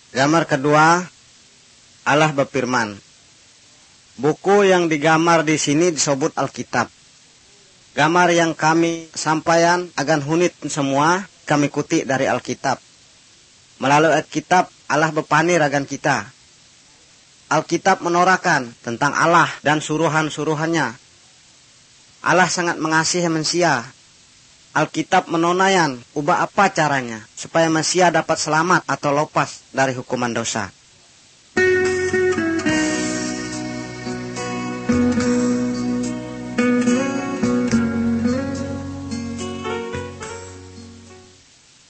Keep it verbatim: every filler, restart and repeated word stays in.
Gambar kedua, Allah berfirman. Buku yang digambar di sini disebut Alkitab. Gambar yang kami sampaikan agan hunit semua kami kutip dari Alkitab. Melalui Alkitab Allah berpanir agan kita. Alkitab menorakan tentang Allah dan suruhan-suruhannya. Allah sangat mengasihi manusia. Alkitab menonayan ubah apa caranya supaya manusia dapat selamat atau lepas dari hukuman dosa.